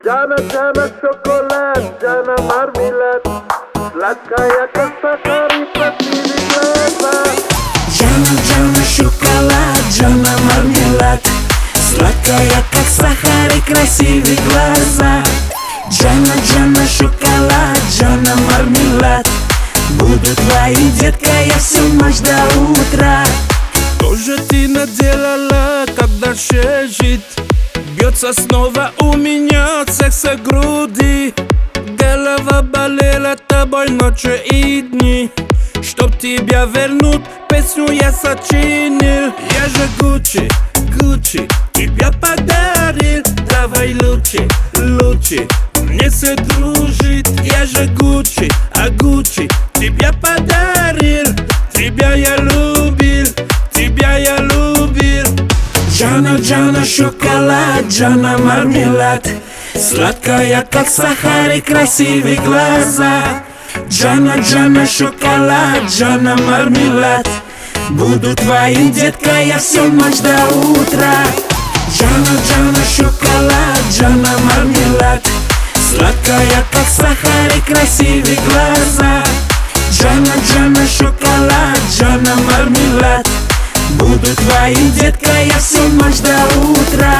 Джана, Джана, шоколад, Джана, мармелад, сладкая, как сахар и красивый глаза. Джана, Джана, шоколад, Джана, мармелад, сладкая, как сахар и красивый глаза. Джана, Джана, шоколад, Джана, мармелад, буду твоим, детка, я всю ночь до утра. Что же ты наделала, как дальше жить? Бьется снова у меня секса груди. Голова болела тобой ночи и дни. Чтоб тебя вернуть, песню я сочинил. Я же Гуччи, Гуччи, тебя подарил. Давай лучше, лучше мне содружить. Я же Гуччи, а Гуччи тебя подарил. Тебя я любил, тебя я любил. Джана, Джана, шоколад, Джана, мармелад, сладкая, как сахар и красивые глаза. Джана, Джана, шоколад, Джана, мармелад, буду твоим, детка, я всю ночь до утра. Джана, Джана, шоколад, Джана, мармелад, сладкая, как сахар и красивые глаза. Джана, Джана, шоколад, Джана, мармелад, буду твоим, детка, я всю ночь до утра.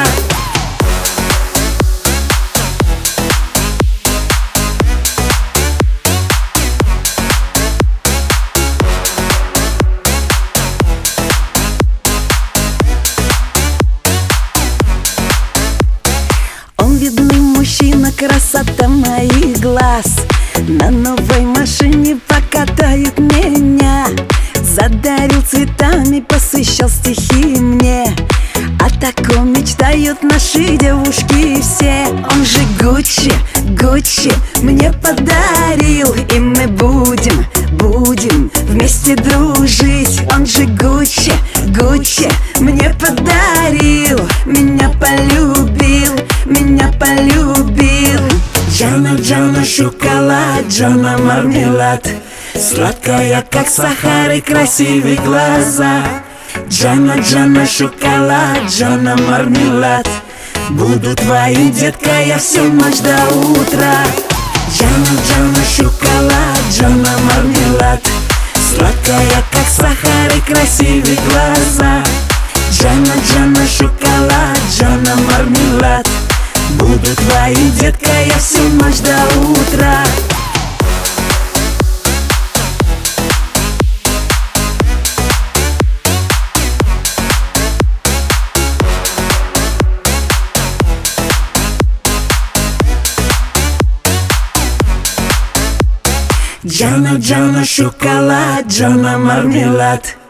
Он видный мужчина, красота моих глаз. На новой машине покатает меня. Задарил цветами, посвящал стихи мне. О таком мечтают наши девушки все. Он же Гуччи, Гуччи мне подарил. И мы будем вместе дружить. Он же Гуччи, Гуччи мне подарил. Меня полюбил, меня полюбил. Джана, Джана, шоколад, Джана, мармелад, сладкая, как сахар и красивые глаза. Джана, Джана, шоколад, Джана, мармелад, буду твоим, детка, я всю ночь до утра. Джана, Джана, шоколад, Джана, мармелад, сладкая, как сахар и красивые глаза. Джана, Джана, шоколад, Джана, мармелад, буду твоим, детка, я всю ночь до утра. Джана, Джана, шоколад, Джана, мармелад,